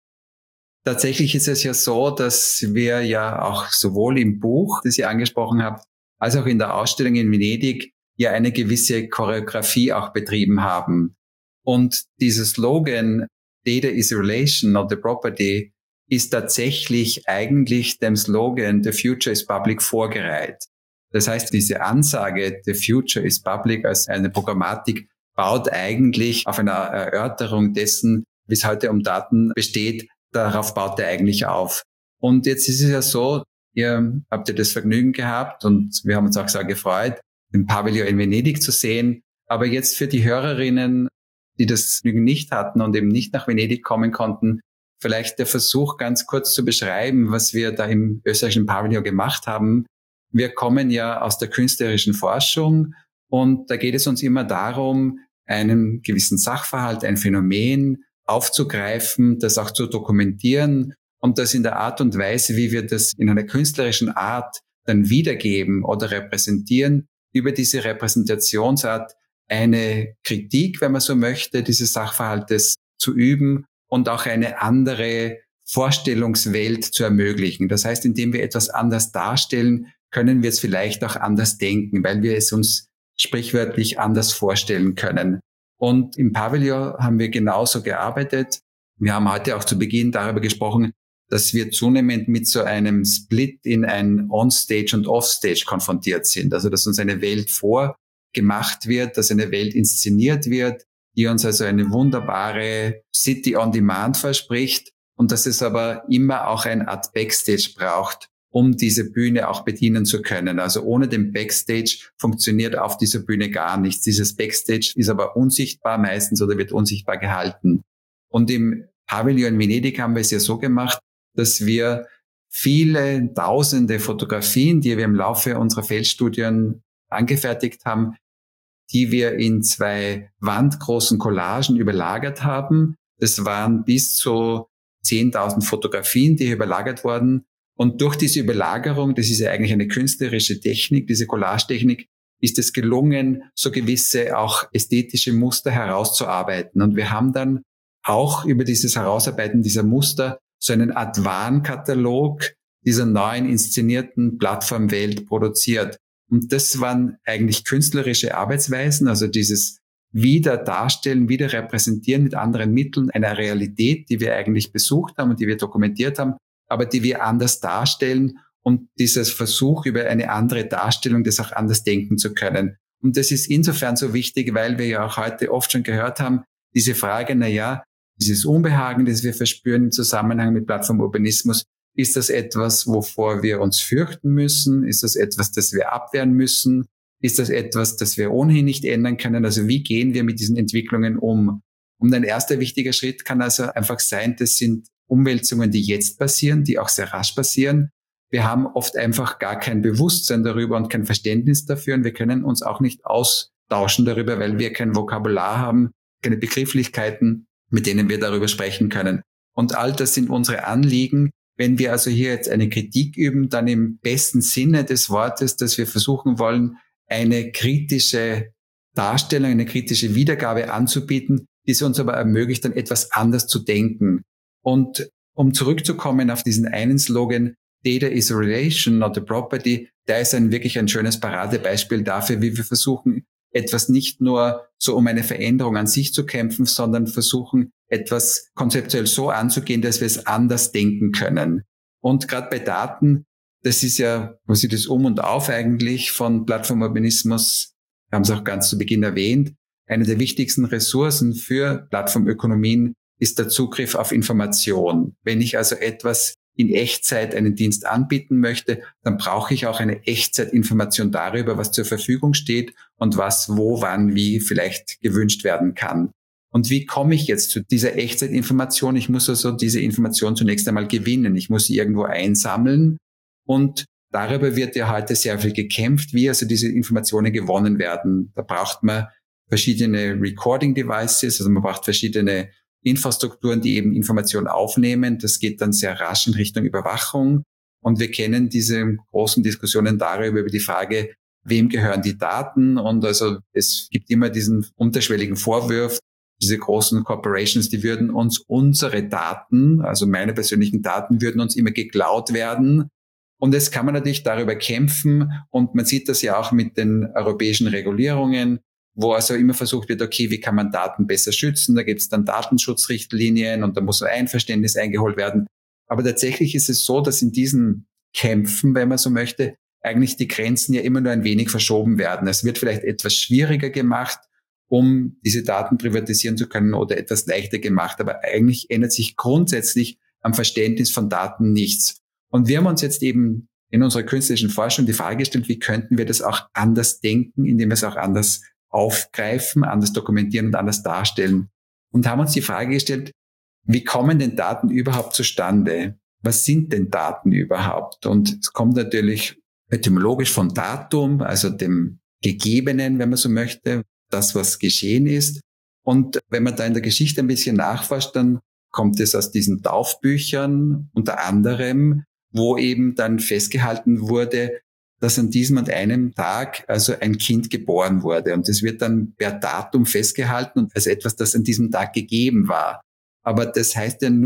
Tatsächlich ist es ja so, dass wir ja auch sowohl im Buch, das ihr angesprochen habt, als auch in der Ausstellung in Venedig ja eine gewisse Choreografie auch betrieben haben. Und dieses Slogan, Data is a relation, not a property, ist tatsächlich eigentlich dem Slogan, the future is public, vorgereiht. Das heißt, diese Ansage, the future is public als eine Programmatik, baut eigentlich auf einer Erörterung dessen, wie es heute um Daten besteht, darauf baut er eigentlich auf. Und jetzt ist es ja so, ihr habt ja das Vergnügen gehabt und wir haben uns auch sehr gefreut, den Pavillon in Venedig zu sehen. Aber jetzt für die Hörerinnen, die das Vergnügen nicht hatten und eben nicht nach Venedig kommen konnten, vielleicht der Versuch, ganz kurz zu beschreiben, was wir da im österreichischen Pavillon gemacht haben. Wir kommen ja aus der künstlerischen Forschung und da geht es uns immer darum, einen gewissen Sachverhalt, ein Phänomen aufzugreifen, das auch zu dokumentieren und das in der Art und Weise, wie wir das in einer künstlerischen Art dann wiedergeben oder repräsentieren, über diese Repräsentationsart eine Kritik, wenn man so möchte, dieses Sachverhaltes zu üben und auch eine andere Vorstellungswelt zu ermöglichen. Das heißt, indem wir etwas anders darstellen, können wir es vielleicht auch anders denken, weil wir es uns sprichwörtlich anders vorstellen können. Und im Pavillon haben wir genauso gearbeitet. Wir haben heute auch zu Beginn darüber gesprochen, dass wir zunehmend mit so einem Split in ein On-Stage und Off-Stage konfrontiert sind. Also dass uns eine Welt vorgemacht wird, dass eine Welt inszeniert wird, die uns also eine wunderbare City on Demand verspricht und dass es aber immer auch eine Art Backstage braucht, um diese Bühne auch bedienen zu können. Also ohne den Backstage funktioniert auf dieser Bühne gar nichts. Dieses Backstage ist aber unsichtbar meistens oder wird unsichtbar gehalten. Und im Pavillon in Venedig haben wir es ja so gemacht, dass wir viele tausende Fotografien, die wir im Laufe unserer Feldstudien angefertigt haben, die wir in 2 wandgroßen Collagen überlagert haben. Das waren bis zu 10.000 Fotografien, die hier überlagert wurden. Und durch diese Überlagerung, das ist ja eigentlich eine künstlerische Technik, diese Collage-Technik, ist es gelungen, so gewisse auch ästhetische Muster herauszuarbeiten. Und wir haben dann auch über dieses Herausarbeiten dieser Muster so einen Art Warenkatalog dieser neuen inszenierten Plattformwelt produziert. Und das waren eigentlich künstlerische Arbeitsweisen, also dieses wieder darstellen, wieder repräsentieren mit anderen Mitteln einer Realität, die wir eigentlich besucht haben und die wir dokumentiert haben, aber die wir anders darstellen und dieses Versuch über eine andere Darstellung, das auch anders denken zu können. Und das ist insofern so wichtig, weil wir ja auch heute oft schon gehört haben, diese Frage, dieses Unbehagen, das wir verspüren im Zusammenhang mit Plattformurbanismus, ist das etwas, wovor wir uns fürchten müssen? Ist das etwas, das wir abwehren müssen? Ist das etwas, das wir ohnehin nicht ändern können? Also wie gehen wir mit diesen Entwicklungen um? Und ein erster wichtiger Schritt kann also einfach sein, das sind Umwälzungen, die jetzt passieren, die auch sehr rasch passieren. Wir haben oft einfach gar kein Bewusstsein darüber und kein Verständnis dafür und wir können uns auch nicht austauschen darüber, weil wir kein Vokabular haben, keine Begrifflichkeiten, mit denen wir darüber sprechen können. Und all das sind unsere Anliegen. Wenn wir also hier jetzt eine Kritik üben, dann im besten Sinne des Wortes, dass wir versuchen wollen, eine kritische Darstellung, eine kritische Wiedergabe anzubieten, die es uns aber ermöglicht, dann etwas anders zu denken. Und um zurückzukommen auf diesen einen Slogan, Data is a relation, not a property, der ist wirklich ein schönes Paradebeispiel dafür, wie wir versuchen, etwas nicht nur so um eine Veränderung an sich zu kämpfen, sondern versuchen, etwas konzeptuell so anzugehen, dass wir es anders denken können. Und gerade bei Daten, das ist ja, was ich das Um und Auf eigentlich von Plattformurbanismus, wir haben es auch ganz zu Beginn erwähnt, eine der wichtigsten Ressourcen für Plattformökonomien ist der Zugriff auf Information. Wenn ich also etwas in Echtzeit einen Dienst anbieten möchte, dann brauche ich auch eine Echtzeitinformation darüber, was zur Verfügung steht und was, wo, wann, wie vielleicht gewünscht werden kann. Und wie komme ich jetzt zu dieser Echtzeitinformation? Ich muss also diese Information zunächst einmal gewinnen. Ich muss sie irgendwo einsammeln und darüber wird ja heute sehr viel gekämpft, wie also diese Informationen gewonnen werden. Da braucht man verschiedene Recording Devices, also man braucht verschiedene Infrastrukturen, die eben Informationen aufnehmen. Das geht dann sehr rasch in Richtung Überwachung. Und wir kennen diese großen Diskussionen darüber, über die Frage, wem gehören die Daten? Und also es gibt immer diesen unterschwelligen Vorwurf, diese großen Corporations, die würden uns unsere Daten, also meine persönlichen Daten, würden uns immer geklaut werden. Und jetzt kann man natürlich darüber kämpfen. Und man sieht das ja auch mit den europäischen Regulierungen, wo also immer versucht wird, okay, wie kann man Daten besser schützen? Da gibt es dann Datenschutzrichtlinien und da muss ein Einverständnis eingeholt werden. Aber tatsächlich ist es so, dass in diesen Kämpfen, wenn man so möchte, eigentlich die Grenzen ja immer nur ein wenig verschoben werden. Es wird vielleicht etwas schwieriger gemacht, um diese Daten privatisieren zu können oder etwas leichter gemacht. Aber eigentlich ändert sich grundsätzlich am Verständnis von Daten nichts. Und wir haben uns jetzt eben in unserer künstlerischen Forschung die Frage gestellt, wie könnten wir das auch anders denken, indem wir es auch anders aufgreifen, anders dokumentieren und anders darstellen. Und haben uns die Frage gestellt, wie kommen denn Daten überhaupt zustande? Was sind denn Daten überhaupt? Und es kommt natürlich etymologisch von Datum, also dem Gegebenen, wenn man so möchte, das, was geschehen ist. Und wenn man da in der Geschichte ein bisschen nachforscht, dann kommt es aus diesen Taufbüchern unter anderem, wo eben dann festgehalten wurde, dass an diesem und einem Tag also ein Kind geboren wurde. Und das wird dann per Datum festgehalten und als etwas, das an diesem Tag gegeben war. Aber das heißt ja nur,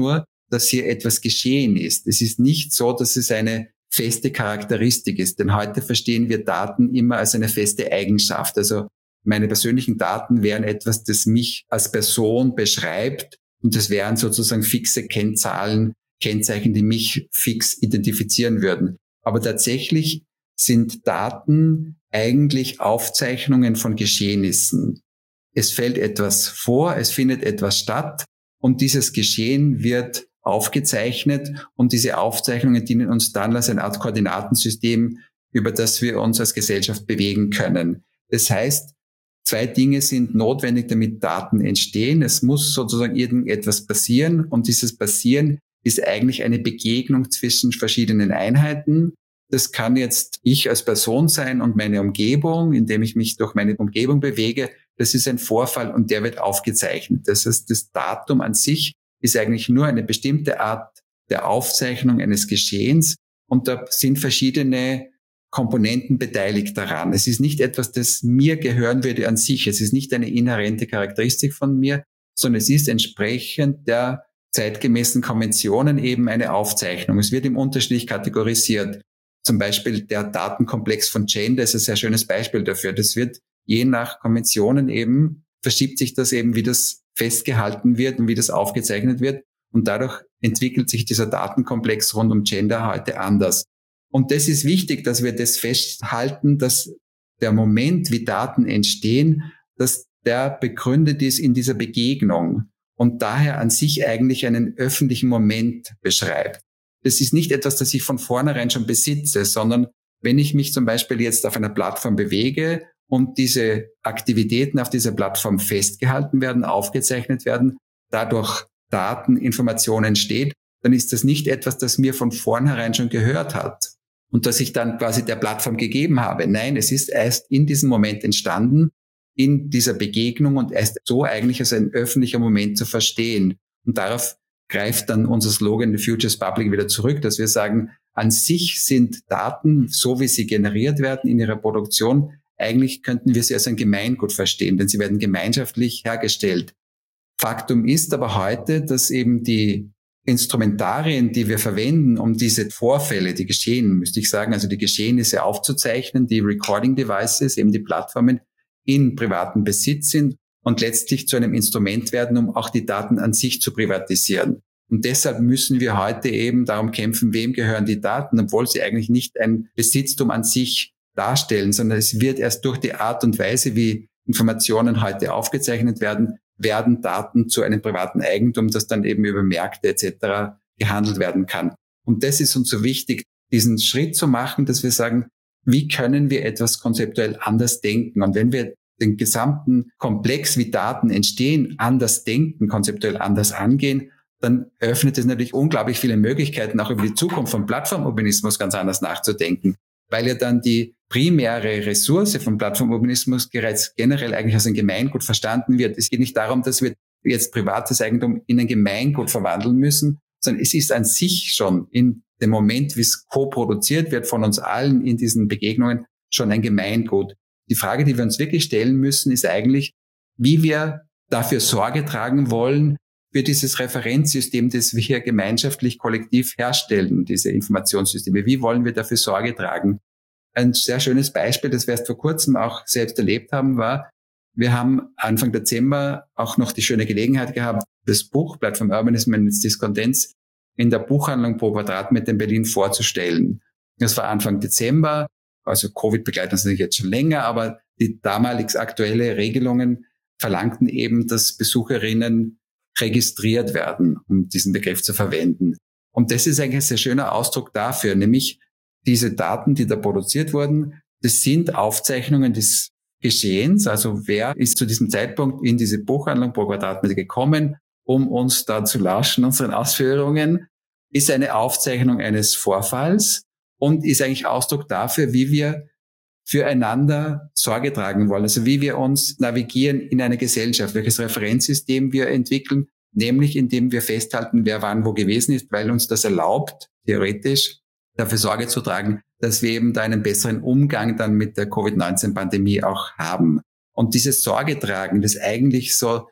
dass hier etwas geschehen ist. Es ist nicht so, dass es eine feste Charakteristik ist, denn heute verstehen wir Daten immer als eine feste Eigenschaft. Also meine persönlichen Daten wären etwas, das mich als Person beschreibt und das wären sozusagen fixe Kennzahlen, Kennzeichen, die mich fix identifizieren würden. Aber tatsächlich sind Daten eigentlich Aufzeichnungen von Geschehnissen. Es fällt etwas vor, es findet etwas statt und dieses Geschehen wird aufgezeichnet und diese Aufzeichnungen dienen uns dann als eine Art Koordinatensystem, über das wir uns als Gesellschaft bewegen können. Das heißt, 2 Dinge sind notwendig, damit Daten entstehen. Es muss sozusagen irgendetwas passieren und dieses Passieren ist eigentlich eine Begegnung zwischen verschiedenen Einheiten. Das kann jetzt ich als Person sein und meine Umgebung, indem ich mich durch meine Umgebung bewege. Das ist ein Vorfall und der wird aufgezeichnet. Das heißt, das Datum an sich ist eigentlich nur eine bestimmte Art der Aufzeichnung eines Geschehens und da sind verschiedene Komponenten beteiligt daran. Es ist nicht etwas, das mir gehören würde an sich. Es ist nicht eine inhärente Charakteristik von mir, sondern es ist entsprechend der zeitgemäßen Konventionen eben eine Aufzeichnung. Es wird im unterschiedlich kategorisiert. Zum Beispiel der Datenkomplex von Gender ist ein sehr schönes Beispiel dafür. Das wird je nach Konventionen eben, verschiebt sich das eben, wie das festgehalten wird und wie das aufgezeichnet wird. Und dadurch entwickelt sich dieser Datenkomplex rund um Gender heute anders. Und das ist wichtig, dass wir das festhalten, dass der Moment, wie Daten entstehen, dass der begründet ist in dieser Begegnung und daher an sich eigentlich einen öffentlichen Moment beschreibt. Das ist nicht etwas, das ich von vornherein schon besitze, sondern wenn ich mich zum Beispiel jetzt auf einer Plattform bewege und diese Aktivitäten auf dieser Plattform festgehalten werden, aufgezeichnet werden, dadurch Daten, Informationen entsteht, dann ist das nicht etwas, das mir von vornherein schon gehört hat und das ich dann quasi der Plattform gegeben habe. Nein, es ist erst in diesem Moment entstanden, in dieser Begegnung und erst so eigentlich als ein öffentlicher Moment zu verstehen. Und darauf greift dann unser Slogan The Future is Public wieder zurück, dass wir sagen, an sich sind Daten, so wie sie generiert werden in ihrer Produktion, eigentlich könnten wir sie als ein Gemeingut verstehen, denn sie werden gemeinschaftlich hergestellt. Faktum ist aber heute, dass eben die Instrumentarien, die wir verwenden, um diese Vorfälle, die geschehen, müsste ich sagen, also die Geschehnisse aufzuzeichnen, die Recording Devices, eben die Plattformen in privatem Besitz sind und letztlich zu einem Instrument werden, um auch die Daten an sich zu privatisieren. Und deshalb müssen wir heute eben darum kämpfen, wem gehören die Daten, obwohl sie eigentlich nicht ein Besitztum an sich darstellen, sondern es wird erst durch die Art und Weise, wie Informationen heute aufgezeichnet werden, werden Daten zu einem privaten Eigentum, das dann eben über Märkte etc. gehandelt werden kann. Und das ist uns so wichtig, diesen Schritt zu machen, dass wir sagen, wie können wir etwas konzeptuell anders denken? Und wenn wir den gesamten Komplex, wie Daten entstehen, anders denken, konzeptuell anders angehen, dann öffnet es natürlich unglaublich viele Möglichkeiten, auch über die Zukunft von Plattformurbanismus ganz anders nachzudenken, weil ja dann die primäre Ressource von Plattformurbanismus bereits generell eigentlich als ein Gemeingut verstanden wird. Es geht nicht darum, dass wir jetzt privates Eigentum in ein Gemeingut verwandeln müssen, sondern es ist an sich schon in dem Moment, wie es co-produziert wird von uns allen in diesen Begegnungen, schon ein Gemeingut. Die Frage, die wir uns wirklich stellen müssen, ist eigentlich, wie wir dafür Sorge tragen wollen, für dieses Referenzsystem, das wir hier gemeinschaftlich, kollektiv herstellen, diese Informationssysteme. Wie wollen wir dafür Sorge tragen? Ein sehr schönes Beispiel, das wir erst vor kurzem auch selbst erlebt haben, war, wir haben Anfang Dezember auch noch die schöne Gelegenheit gehabt, das Buch Platform Urbanism and its Discontents in der Buchhandlung pro Quadratmeter in Berlin vorzustellen. Das war Anfang Dezember, also Covid begleitet uns natürlich jetzt schon länger, aber die damalig aktuelle Regelungen verlangten eben, dass Besucherinnen registriert werden, um diesen Begriff zu verwenden. Und das ist eigentlich ein sehr schöner Ausdruck dafür, nämlich diese Daten, die da produziert wurden, das sind Aufzeichnungen des Geschehens, also wer ist zu diesem Zeitpunkt in diese Buchhandlung pro Quadratmeter gekommen, um uns da zu lauschen, unseren Ausführungen, ist eine Aufzeichnung eines Vorfalls und ist eigentlich Ausdruck dafür, wie wir füreinander Sorge tragen wollen, also wie wir uns navigieren in einer Gesellschaft, welches Referenzsystem wir entwickeln, nämlich indem wir festhalten, wer wann wo gewesen ist, weil uns das erlaubt, theoretisch dafür Sorge zu tragen, dass wir eben da einen besseren Umgang dann mit der Covid-19-Pandemie auch haben. Und dieses Sorgetragen, das eigentlich so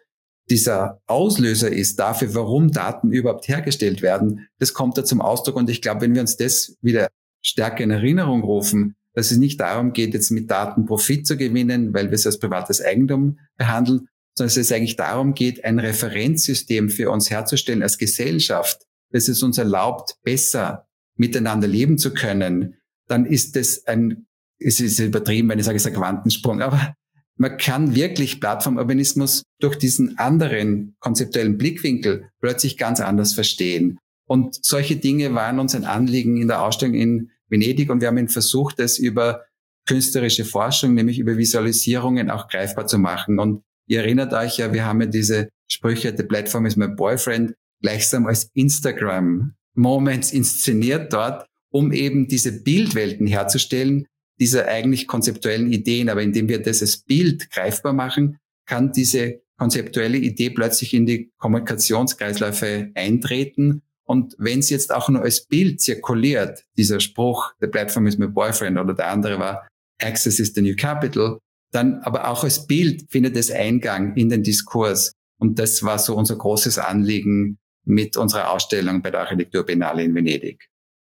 dieser Auslöser ist dafür, warum Daten überhaupt hergestellt werden, das kommt da zum Ausdruck. Und ich glaube, wenn wir uns das wieder stärker in Erinnerung rufen, dass es nicht darum geht, jetzt mit Daten Profit zu gewinnen, weil wir es als privates Eigentum behandeln, sondern dass es eigentlich darum geht, ein Referenzsystem für uns herzustellen als Gesellschaft, dass es uns erlaubt, besser miteinander leben zu können, dann ist es es ist übertrieben, wenn ich sage, es ist ein Quantensprung, aber man kann wirklich Plattformurbanismus durch diesen anderen konzeptuellen Blickwinkel plötzlich ganz anders verstehen. Und solche Dinge waren uns ein Anliegen in der Ausstellung in Venedig und wir haben versucht, das über künstlerische Forschung, nämlich über Visualisierungen auch greifbar zu machen. Und ihr erinnert euch ja, wir haben ja diese Sprüche, the platform is my boyfriend, gleichsam als Instagram-Moments inszeniert dort, um eben diese Bildwelten herzustellen, dieser eigentlich konzeptuellen Ideen. Aber indem wir das als Bild greifbar machen, kann diese konzeptuelle Idee plötzlich in die Kommunikationskreisläufe eintreten. Und wenn es jetzt auch nur als Bild zirkuliert, dieser Spruch, the platform is my boyfriend, oder der andere war, access is the new capital, dann aber auch als Bild findet es Eingang in den Diskurs. Und das war so unser großes Anliegen mit unserer Ausstellung bei der Architekturbiennale in Venedig.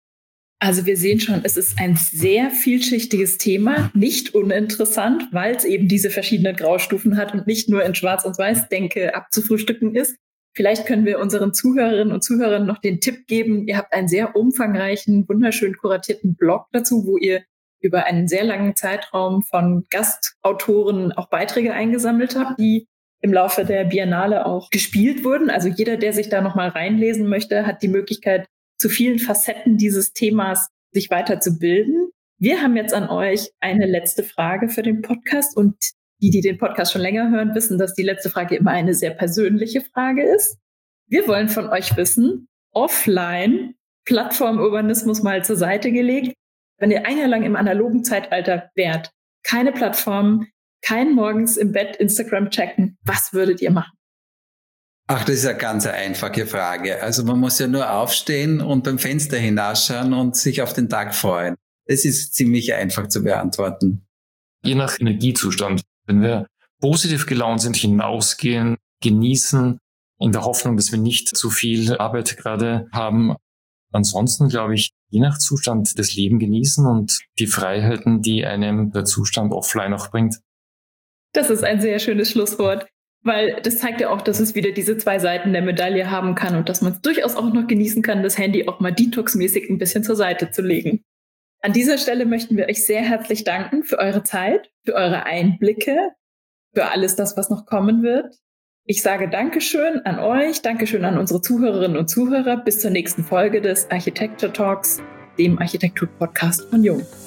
Also wir sehen schon, es ist ein sehr vielschichtiges Thema, nicht uninteressant, weil es eben diese verschiedenen Graustufen hat und nicht nur in Schwarz- und Weiß-Denke abzufrühstücken ist. Vielleicht können wir unseren Zuhörerinnen und Zuhörern noch den Tipp geben, ihr habt einen sehr umfangreichen, wunderschön kuratierten Blog dazu, wo ihr über einen sehr langen Zeitraum von Gastautoren auch Beiträge eingesammelt habt, die im Laufe der Biennale auch gespielt wurden. Also jeder, der sich da nochmal reinlesen möchte, hat die Möglichkeit, zu vielen Facetten dieses Themas sich weiterzubilden. Wir haben jetzt an euch eine letzte Frage für den Podcast und die den Podcast schon länger hören, wissen, dass die letzte Frage immer eine sehr persönliche Frage ist. Wir wollen von euch wissen, offline Plattformurbanismus mal zur Seite gelegt. Wenn ihr ein Jahr lang im analogen Zeitalter wärt, keine Plattform, kein morgens im Bett Instagram checken, was würdet ihr machen? Ach, das ist eine ganz einfache Frage. Also man muss ja nur aufstehen und beim Fenster hinausschauen und sich auf den Tag freuen. Das ist ziemlich einfach zu beantworten. Je nach Energiezustand. Wenn wir positiv gelaunt sind, hinausgehen, genießen, in der Hoffnung, dass wir nicht zu viel Arbeit gerade haben. Ansonsten, glaube ich, je nach Zustand das Leben genießen und die Freiheiten, die einem der Zustand offline auch bringt. Das ist ein sehr schönes Schlusswort. Weil das zeigt ja auch, dass es wieder diese zwei Seiten der Medaille haben kann und dass man es durchaus auch noch genießen kann, das Handy auch mal detoxmäßig ein bisschen zur Seite zu legen. An dieser Stelle möchten wir euch sehr herzlich danken für eure Zeit, für eure Einblicke, für alles das, was noch kommen wird. Ich sage Dankeschön an euch, Dankeschön an unsere Zuhörerinnen und Zuhörer. Bis zur nächsten Folge des Architecture Talks, dem Architektur-Podcast von Jung.